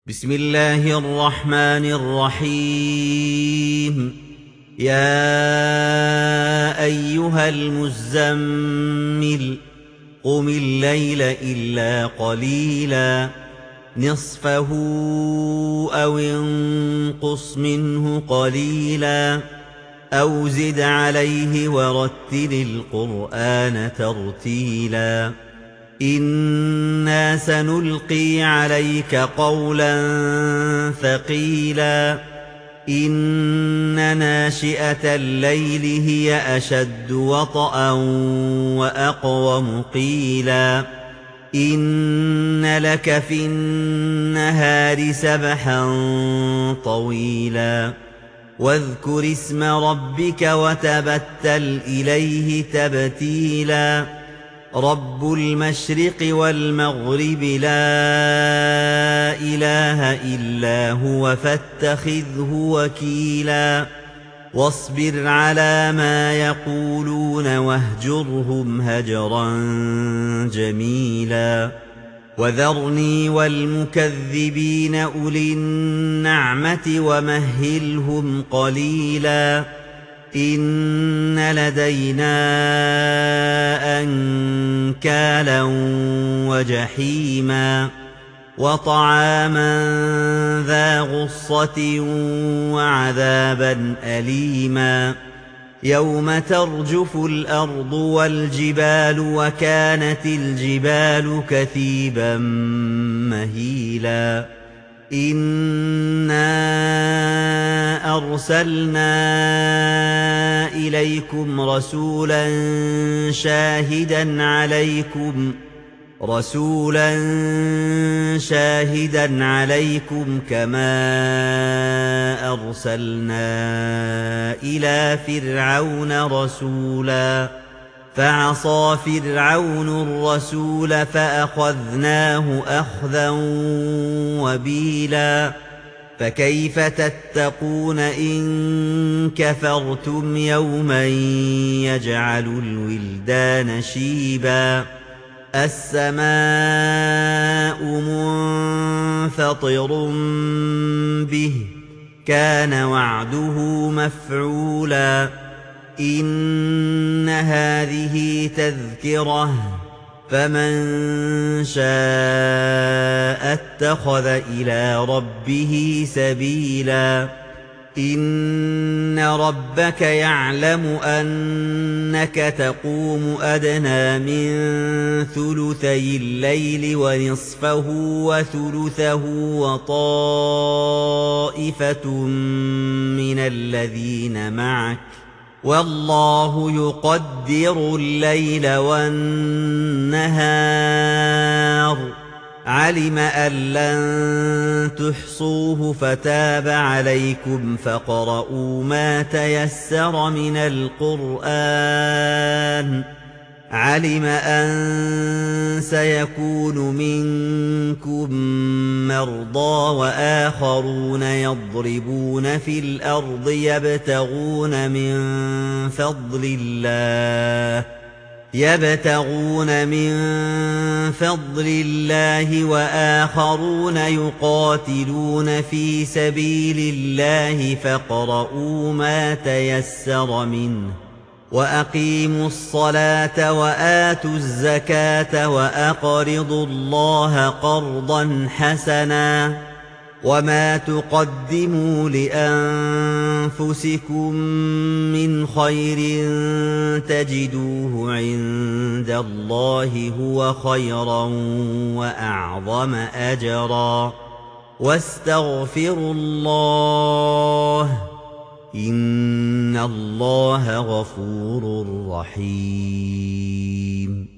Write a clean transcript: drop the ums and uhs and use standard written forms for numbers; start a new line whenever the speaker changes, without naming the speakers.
بسم الله الرحمن الرحيم. يا أيها المزمل قم الليل إلا قليلا نصفه أو انقص منه قليلا أو زد عليه ورتل القرآن ترتيلا إنا سنلقي عليك قولا ثقيلا إن ناشئة الليل هي أشد وطئا وأقوم قيلا إن لك في النهار سبحا طويلا واذكر اسم ربك وتبتل إليه تبتيلا رب المشرق والمغرب لا إله إلا هو فاتخذه وكيلا واصبر على ما يقولون واهجرهم هجرا جميلا وذرني والمكذبين أولي النعمة ومهلهم قليلا إن لدينا أنكالا وجحيما وطعاما ذا غصة وعذابا أليما يوم ترجف الأرض والجبال وكانت الجبال كثيبا مهيلا إنا أرسلنا إليكم رسولا شاهدا عليكم كما أرسلنا إلى فرعون رسولا فعصى فرعون الرسول فأخذناه أخذا وبيلا فكيف تتقون إن كفرتم يوما يجعل الولدان شيبا السماء منفطر به كان وعده مفعولا إن هذه تذكرة فمن شاء اتخذ إلى ربه سبيلا إن ربك يعلم أنك تقوم أدنى من ثلثي الليل ونصفه وثلثه وطائفة من الذين معك والله يقدر الليل والنهار علم أن لن تحصوه فتاب عليكم فاقرؤوا ما تيسر من القرآن علم أن سيكون منكم مرضى وآخرون يضربون في الأرض يبتغون من فضل الله وآخرون يقاتلون في سبيل الله فاقرؤوا ما تيسر منه وأقيموا الصلاة وآتوا الزكاة وأقرضوا الله قرضا حسنا وما تقدموا لأنفسكم من خير تجدوه عند الله هو خيرا وأعظم أجرا واستغفروا الله إن الله غفور رحيم.